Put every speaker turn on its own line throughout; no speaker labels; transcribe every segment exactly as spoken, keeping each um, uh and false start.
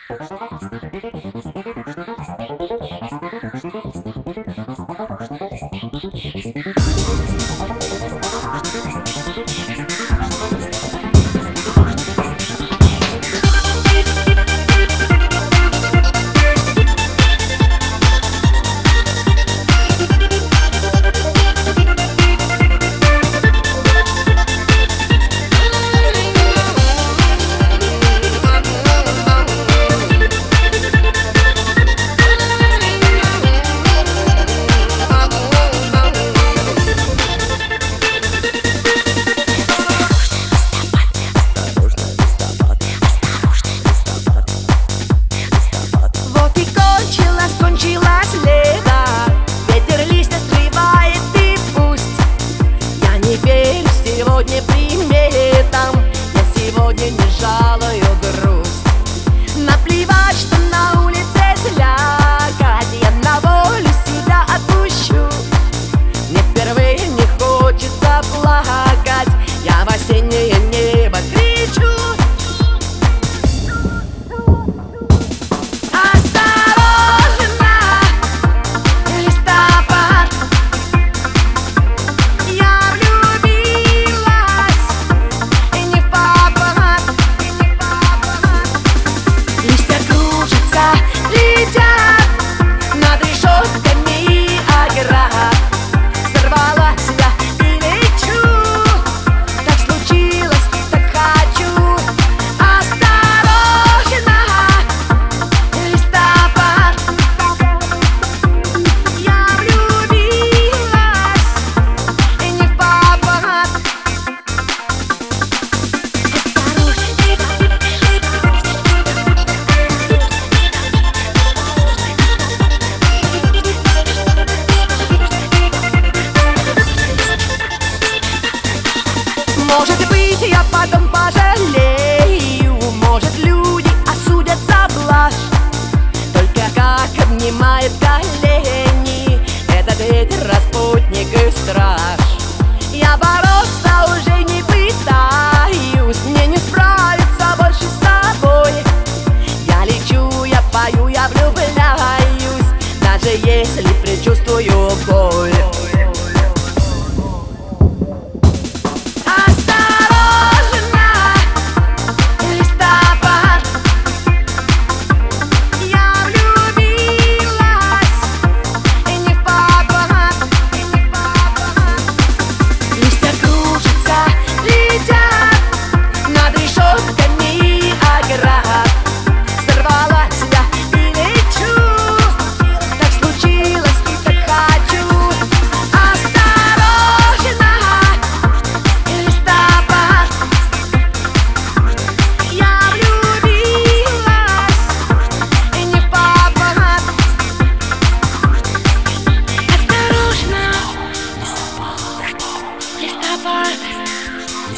Сегодня приметом, я сегодня не жалую грусть. Наплевать, что на улице слякоть, я на волю себя отпущу. Мне впервые не хочется плакать, я в осеннее небо кричу. Может быть, я потом пожалею, может, люди осудят за блажь. Только как обнимает колени этот ветер, распутник и страж. Я бороться уже не пытаюсь, мне не справиться больше с собой. Я лечу, я пою, я влюбляюсь, даже если предчувствую боль.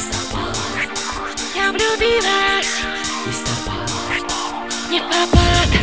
Я влюбилась, не в попад.